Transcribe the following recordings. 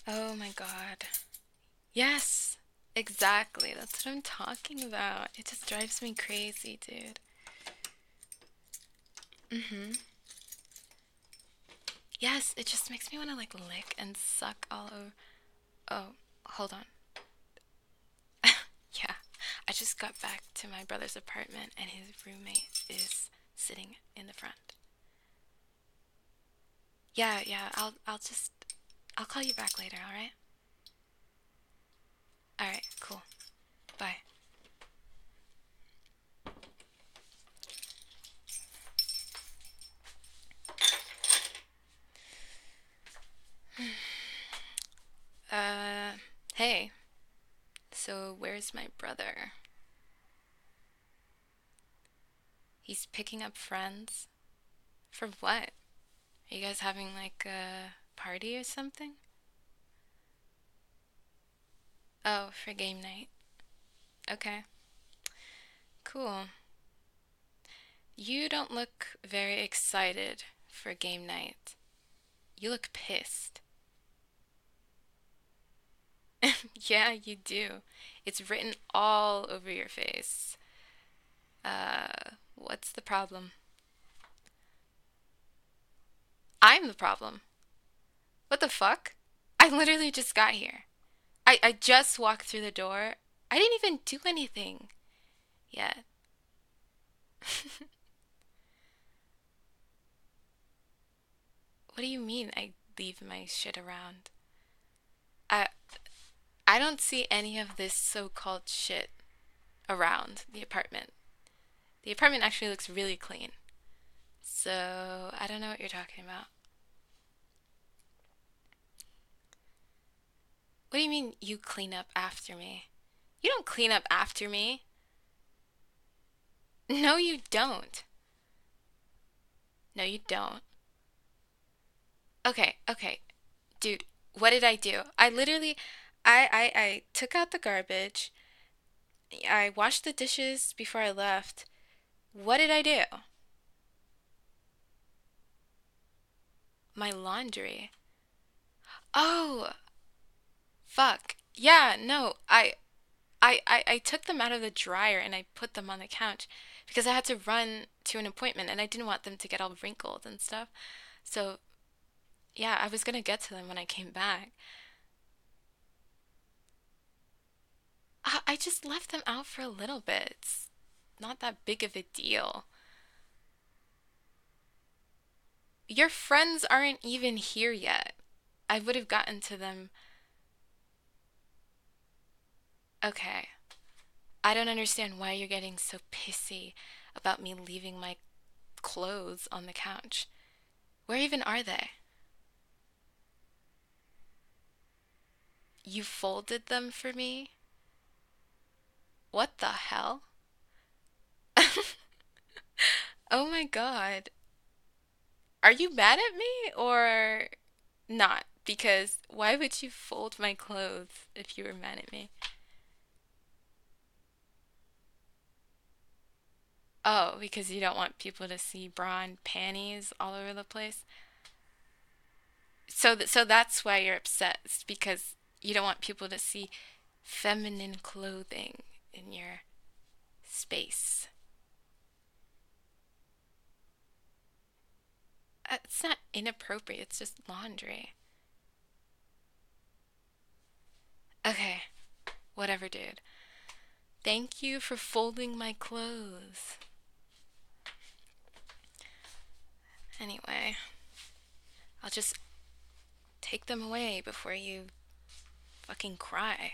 Oh my God. Yes, exactly. That's what I'm talking about. It just drives me crazy, dude. Mm-hmm. Yes, it just makes me want to like lick and suck all over. Oh, hold on. Yeah, I just got back to my brother's apartment and his roommate is sitting in the front. Yeah, yeah, I'll call you back later, all right? All right, cool. Bye. Uh, hey. So where's my brother? He's picking up friends? For what? Are you guys having like a party or something? Oh, for game night. Okay, cool. You don't look very excited for game night. You look pissed. Yeah, you do. It's written all over your face. What's the problem? I'm the problem. What the fuck? I literally just got here. I just walked through the door. I didn't even do anything yet. What do you mean I leave my shit around? I I don't see any of this so-called shit around the apartment. The apartment actually looks really clean. So, I don't know what you're talking about. What do you mean you clean up after me? You don't clean up after me. No, you don't. No, you don't. Okay, okay. Dude, what did I do? I literally I took out the garbage. I washed the dishes before I left. What did I do? My laundry. Oh, fuck. Yeah, no. I took them out of the dryer and I put them on the couch because I had to run to an appointment and I didn't want them to get all wrinkled and stuff. So, yeah, I was gonna get to them when I came back. I just left them out for a little bit. It's not that big of a deal. Your friends aren't even here yet. I would have gotten to them. Okay. I don't understand why you're getting so pissy about me leaving my clothes on the couch. Where even are they? You folded them for me? What the hell? Oh my God. Are you mad at me or not? Because why would you fold my clothes if you were mad at me? Oh, because you don't want people to see bra and panties all over the place? So that's why you're upset. It's because you don't want people to see feminine clothing in your space. It's not inappropriate, it's just laundry. Okay, whatever, dude. Thank you for folding my clothes. Anyway, I'll just take them away before you fucking cry.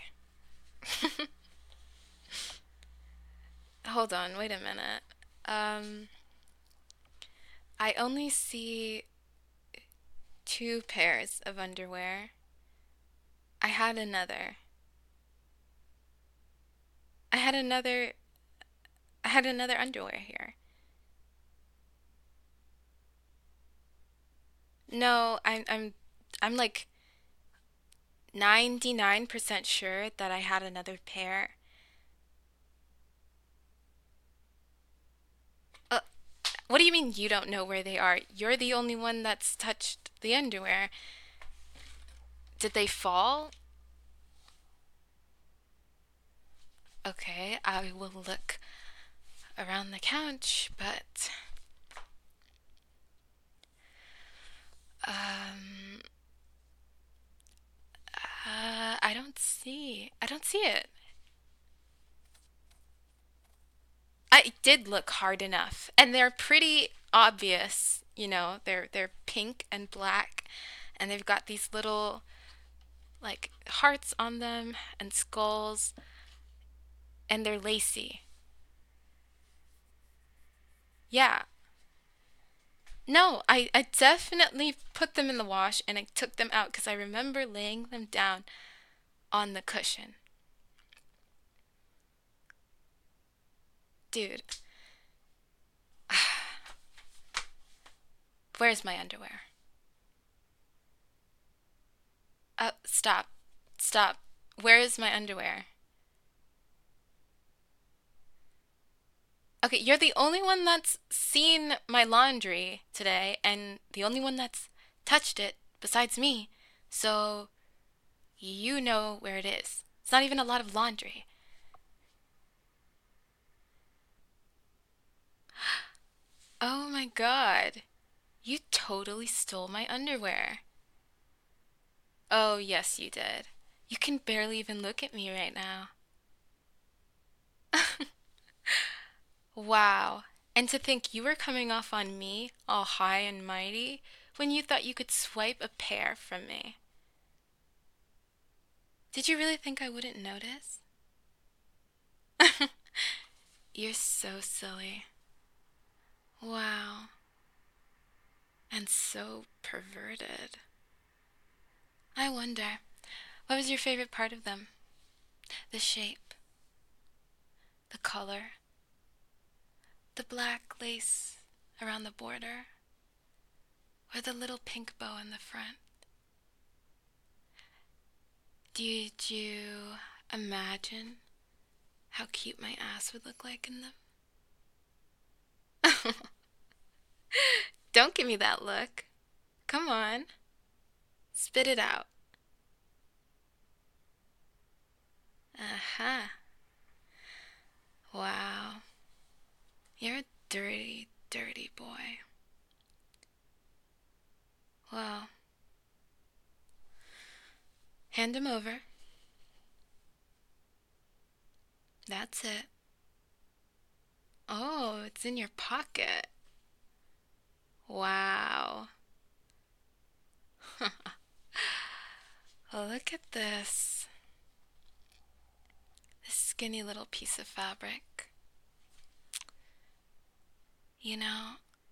Hold on, wait a minute. Um, I only see two pairs of underwear. I had another. I had another. I had another underwear here. No, I'm like 99% sure that I had another pair. Uh, what do you mean you don't know where they are? You're the only one that's touched the underwear. Did they fall? Okay, I will look around the couch, but um I don't see it. I did look hard enough, and they're pretty obvious, you know. They're pink and black, and they've got these little like hearts on them and skulls, and they're lacy. Yeah. No, I definitely put them in the wash and I took them out because I remember laying them down on the cushion. Dude, where's my underwear? Stop. Stop. Where is my underwear? Okay, you're the only one that's seen my laundry today and the only one that's touched it besides me. So you know where it is. It's not even a lot of laundry. Oh my God. You totally stole my underwear. Oh, yes, you did. You can barely even look at me right now. Wow. And to think you were coming off on me, all high and mighty, when you thought you could swipe a pair from me. Did you really think I wouldn't notice? You're so silly. Wow. And so perverted. I wonder, what was your favorite part of them? The shape, the color, the black lace around the border, or the little pink bow in the front? Did you imagine how cute my ass would look like in them? Don't give me that look. Come on, spit it out. Uh-huh. Wow. You're a dirty, dirty boy. Well, hand him over. That's it. Oh, it's in your pocket. Wow. Look at this. This skinny little piece of fabric. You know,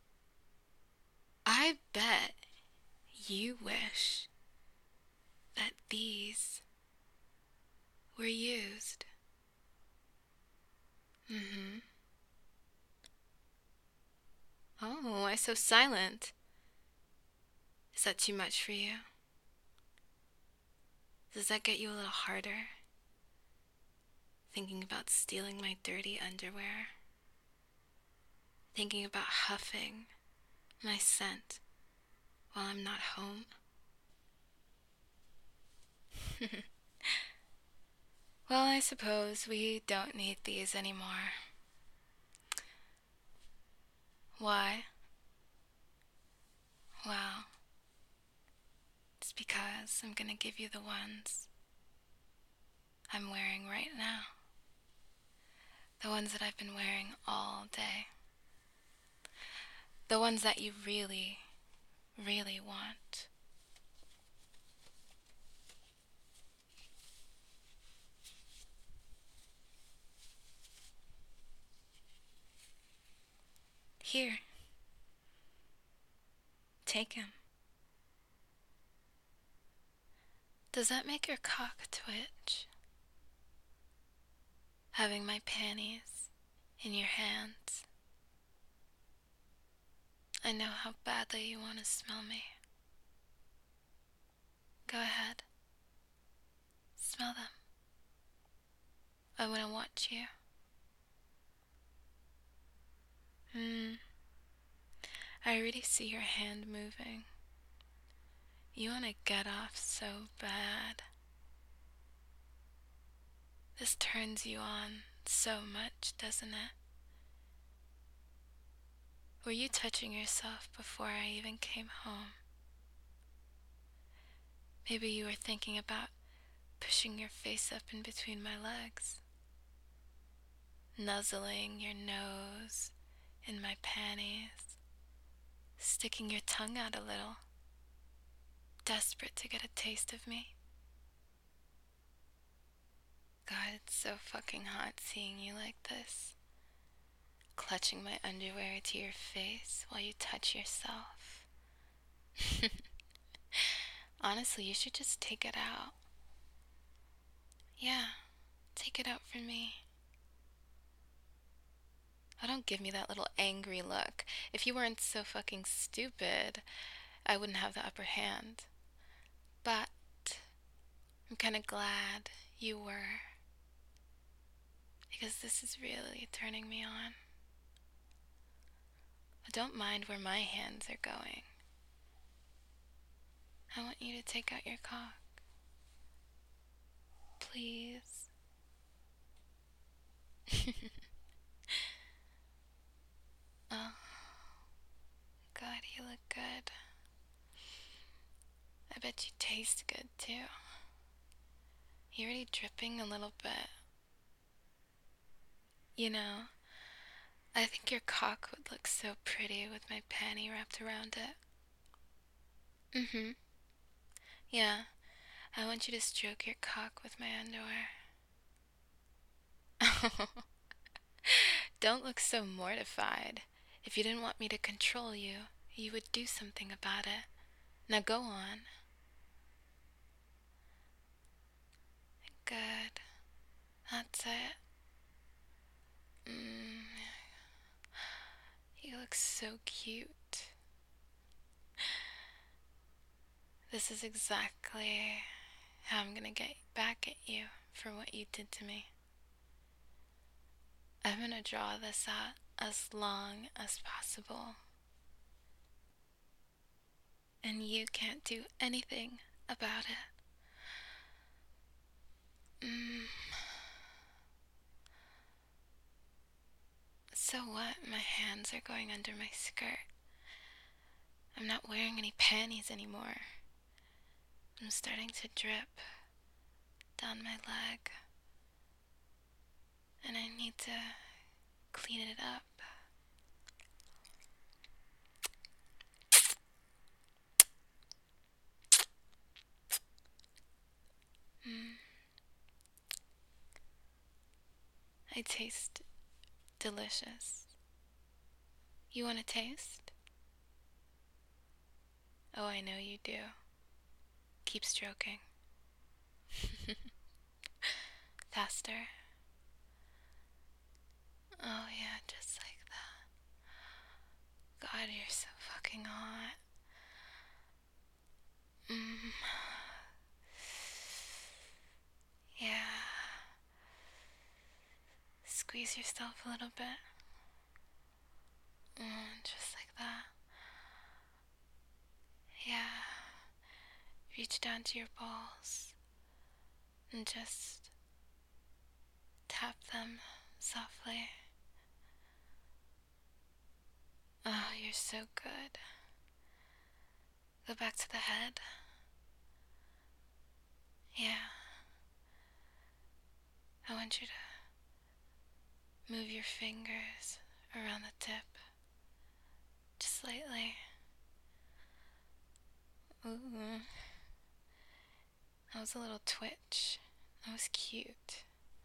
I bet you wish that these were used. Mm-hmm. Oh, why so silent? Is that too much for you? Does that get you a little harder? Thinking about stealing my dirty underwear? Thinking about huffing my scent while I'm not home? Well, I suppose we don't need these anymore. Why? Well, it's because I'm gonna give you the ones I'm wearing right now. The ones that I've been wearing all day. The ones that you really, really want. Here, take him. Does that make your cock twitch? Having my panties in your hands. I know how badly you want to smell me. Go ahead. Smell them. I want to watch you. Hmm. I already see your hand moving. You want to get off so bad. This turns you on so much, doesn't it? Were you touching yourself before I even came home? Maybe you were thinking about pushing your face up in between my legs, nuzzling your nose in my panties, sticking your tongue out a little, desperate to get a taste of me. God, it's so fucking hot seeing you like this, clutching my underwear to your face while you touch yourself. Honestly, you should just take it out. Yeah, take it out for me. Oh, don't give me that little angry look. If you weren't so fucking stupid, I wouldn't have the upper hand. But I'm kind of glad you were, because this is really turning me on. I don't mind where my hands are going. I want you to take out your cock. Please. Oh, God, you look good. I bet you taste good too. You're already dripping a little bit. You know, I think your cock would look so pretty with my panty wrapped around it. Mm-hmm. Yeah, I want you to stroke your cock with my underwear. Don't look so mortified. If you didn't want me to control you, you would do something about it. Now go on. Good. That's it. Mm, you look so cute. This is exactly how I'm gonna get back at you for what you did to me. I'm gonna draw this out as long as possible. And you can't do anything about it. Mm. So what? My hands are going under my skirt. I'm not wearing any panties anymore. I'm starting to drip down my leg. And I need to clean it up. Mm. I taste delicious. You want to taste? Oh, I know you do. Keep stroking. Faster. Oh, yeah, just like that. God, you're so fucking hot. Mm. Yeah. Squeeze yourself a little bit. Just like that. Yeah. Reach down to your balls and just tap them softly. Oh, you're so good. Go back to the head. Yeah. I want you to move your fingers around the tip. Just lightly. Ooh. That was a little twitch. That was cute.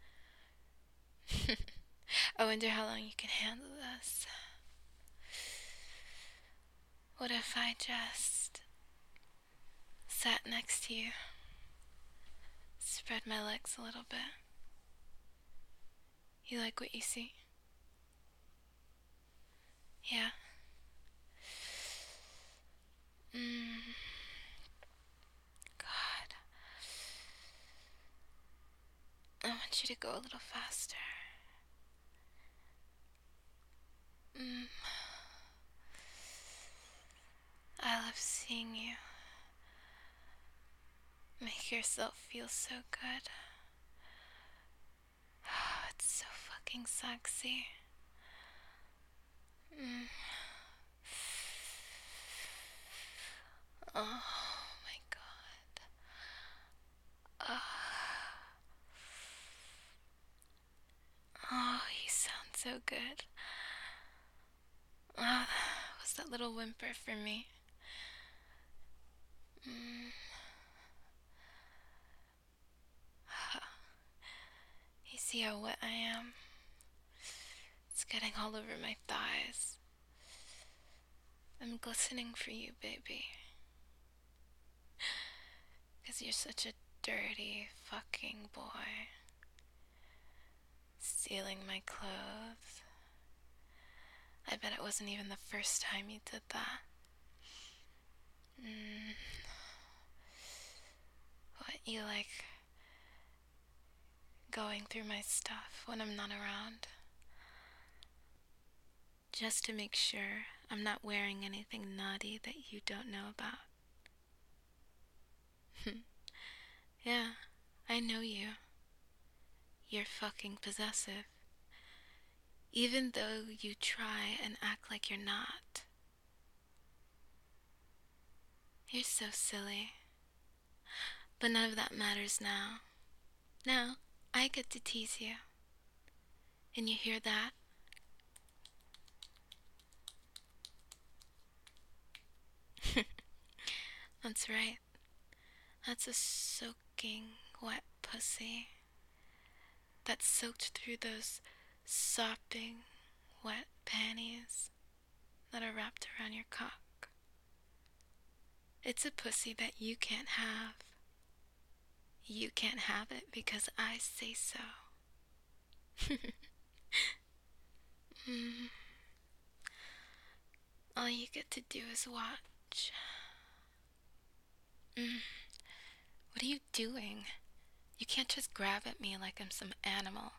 I wonder how long you can handle this. What if I just sat next to you, spread my legs a little bit? You like what you see? Yeah. Mm. God. I want you to go a little faster. Mm. I love seeing you yourself feel so good. It's so fucking sexy. Mm. Oh my god. Oh, you sound so good. Was that little whimper for me? Mm. You see how wet I am? It's getting all over my thighs. I'm glistening for you, baby. 'Cause you're such a dirty fucking boy. Stealing my clothes. I bet it wasn't even the first time you did that. Mm. What, you like going through my stuff when I'm not around? Just to make sure I'm not wearing anything naughty that you don't know about. Yeah, I know you. You're fucking possessive. Even though you try and act like you're not. You're so silly. But none of that matters now. Now, I get to tease you. And you hear that? That's right. That's a soaking wet pussy. That's soaked through those sopping wet panties that are wrapped around your cock. It's a pussy that you can't have. You can't have it because I say so. mm. All you get to do is watch. Mm. What are you doing? You can't just grab at me like I'm some animal.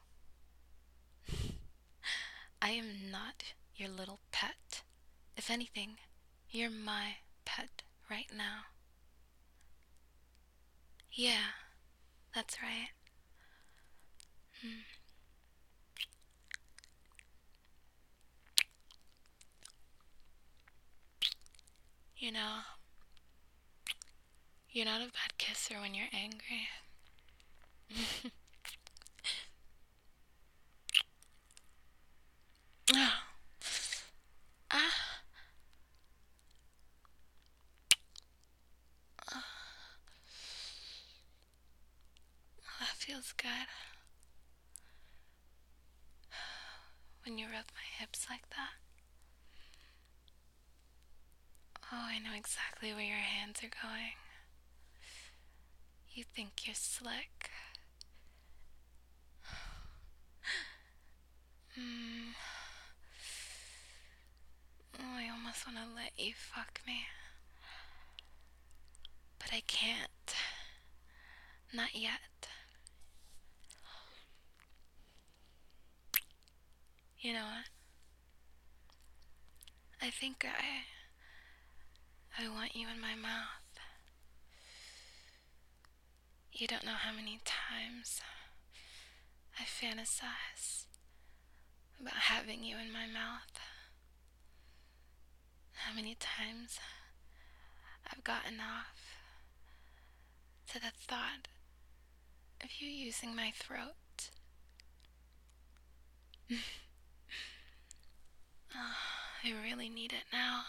I am not your little pet. If anything, you're my pet right now. Yeah, that's right. Mm. You know, you're not a bad kisser when you're angry. Ah, that feels good. When you rub my hips like that. Oh, I know exactly where your hands are going. You think you're slick. Mm. Oh, I almost want to let you fuck me. But I can't. Not yet. You know what? I think I want you in my mouth. You don't know how many times I fantasize about having you in my mouth. How many times I've gotten off to the thought of you using my throat. Oh, I really need it now.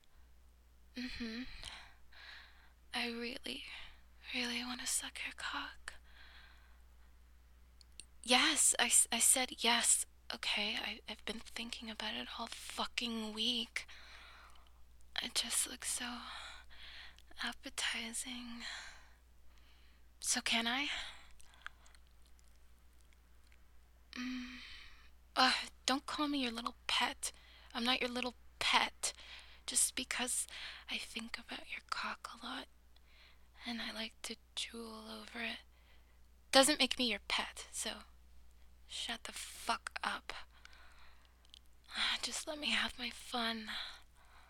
I really, really want to suck your cock. Yes, I said yes. Okay, I've been thinking about it all fucking week. It just looks so appetizing. So can I? Mm. Don't call me your little pet. I'm not your little pet. Just because I think about your cock a lot and I like to drool over it doesn't make me your pet, so shut the fuck up. Just let me have my fun.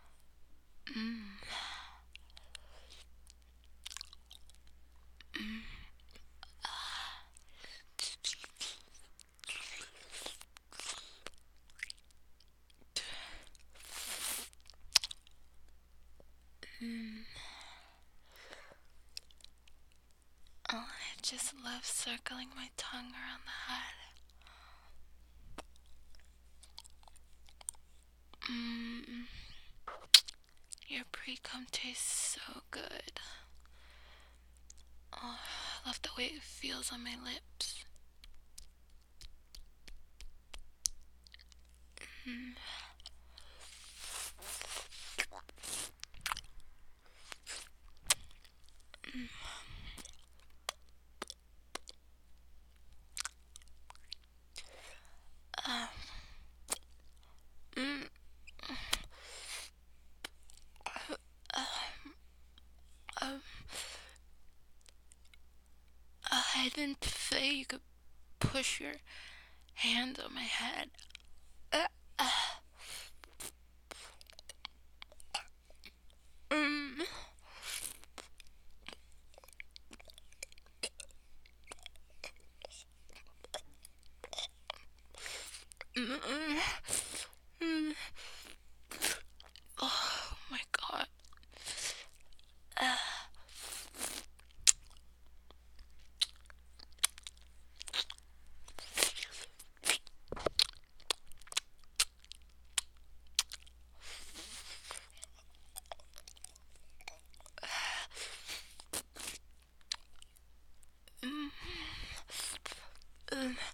Mm. Mm. just love circling my tongue around the head. Mmm. Your pre-cum tastes so good. Oh, I love the way it feels on my lips. Mm. Mm. Uh, mm. Um, I didn't say you could push your hand on my head. Uh, uh, mm. Mm. Mm. Oh my god. Uh, mm. Mm.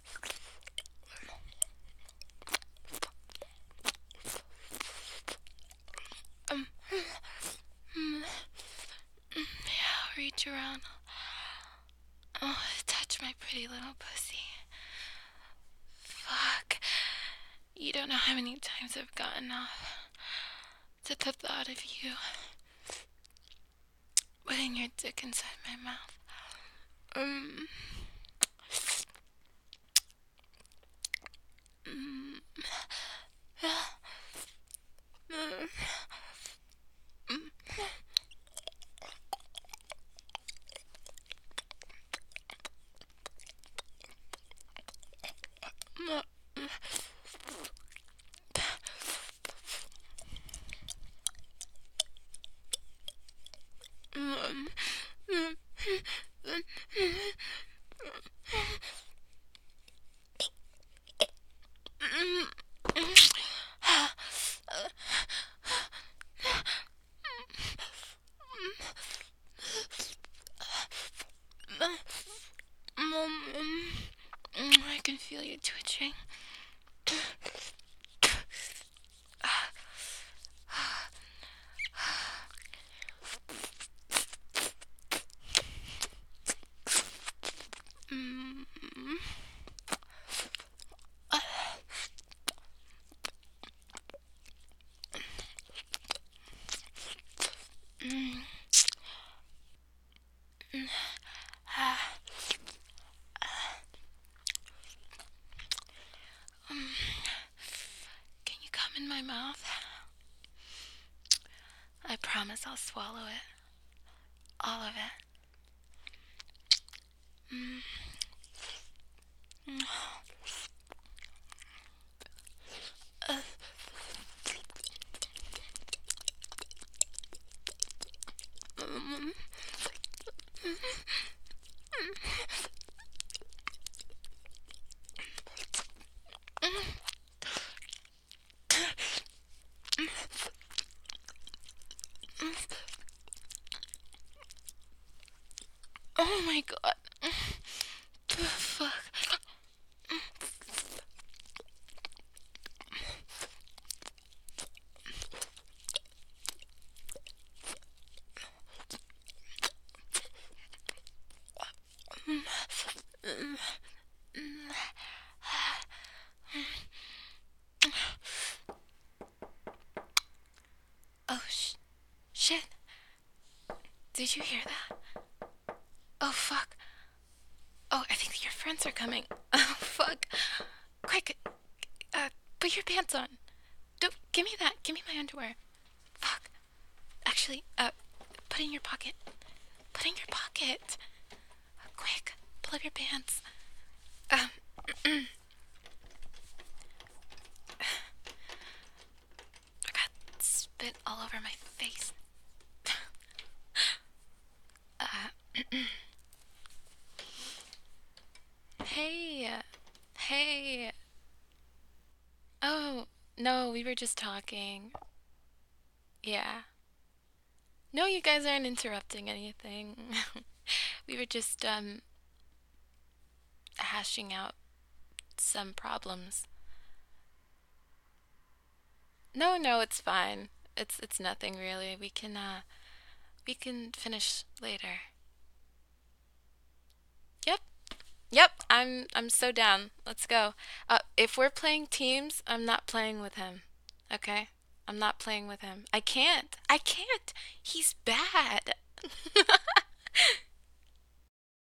Um, mm. Yeah, reach around. Oh, touch my pretty little pussy. Fuck. You don't know how many times I've gotten off to the thought of you putting your dick inside my mouth. Um. Mm. Mm. Mm. Mm. I can feel you twitching. Mm. Mm. Can you come in my mouth? I promise I'll swallow it. All of it. Mm. Mm. Mm. Oh my god. Fuck. Oh, shit. Did you hear that? Oh, fuck. Oh, I think your friends are coming. Oh, fuck. Quick, put your pants on. Don't, give me that. Give me my underwear. Fuck. Actually, put it in your pocket. Put it in your pocket. Quick, pull up your pants. Um, I got spit all over my face. uh, We were just talking. Yeah. No, you guys aren't interrupting anything. We were just hashing out some problems. No, no, it's fine. It's nothing really. We can finish later. Yep. Yep, I'm so down. Let's go. If we're playing teams, I'm not playing with him. Okay? I'm not playing with him. I can't. I can't. He's bad.